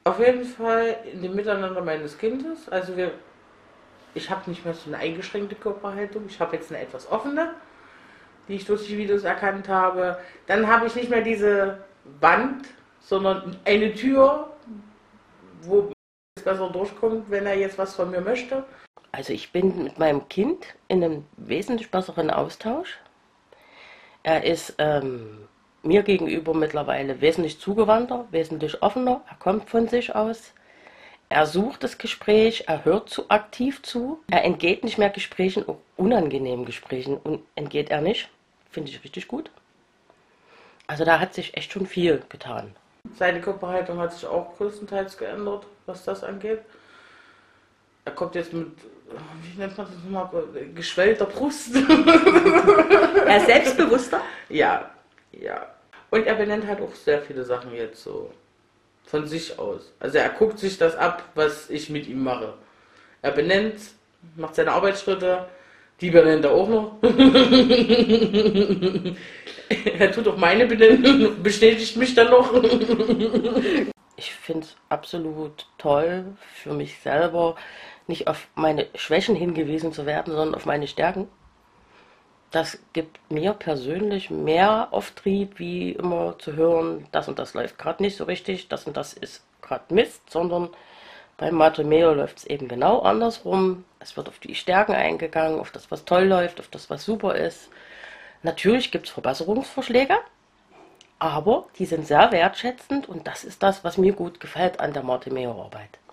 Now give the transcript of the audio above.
Auf jeden Fall in dem Miteinander meines Kindes. Also ich habe nicht mehr so eine eingeschränkte Körperhaltung. Ich habe jetzt eine etwas offene, die ich durch die Videos erkannt habe. Dann habe ich nicht mehr diese Wand, sondern eine Tür, wo es besser durchkommt, wenn er jetzt was von mir möchte. Also ich bin mit meinem Kind in einem wesentlich besseren Austausch. Er ist mir gegenüber mittlerweile wesentlich zugewandter, wesentlich offener. Er kommt von sich aus. Er sucht das Gespräch, er hört zu aktiv zu. Er entgeht nicht mehr Gesprächen, auch unangenehmen Gesprächen und entgeht er nicht. Finde ich richtig gut. Also da hat sich echt schon viel getan. Seine Körperhaltung hat sich auch größtenteils geändert, was das angeht. Er kommt jetzt mit, wie nennt man das nochmal, geschwellter Brust. Er ist selbstbewusster. Ja, ja. Und er benennt halt auch sehr viele Sachen jetzt so von sich aus. Also er guckt sich das ab, was ich mit ihm mache. Er benennt, macht seine Arbeitsschritte, die benennt er auch noch. Er tut auch meine benennen, bestätigt mich dann noch. Ich finde es absolut toll für mich selber, nicht auf meine Schwächen hingewiesen zu werden, sondern auf meine Stärken. Das gibt mir persönlich mehr Auftrieb, wie immer zu hören, das und das läuft gerade nicht so richtig, das und das ist gerade Mist, sondern beim Matrimeo läuft es eben genau andersrum. Es wird auf die Stärken eingegangen, auf das, was toll läuft, auf das, was super ist. Natürlich gibt es Verbesserungsvorschläge, aber die sind sehr wertschätzend und das ist das, was mir gut gefällt an der Matrimeo-Arbeit.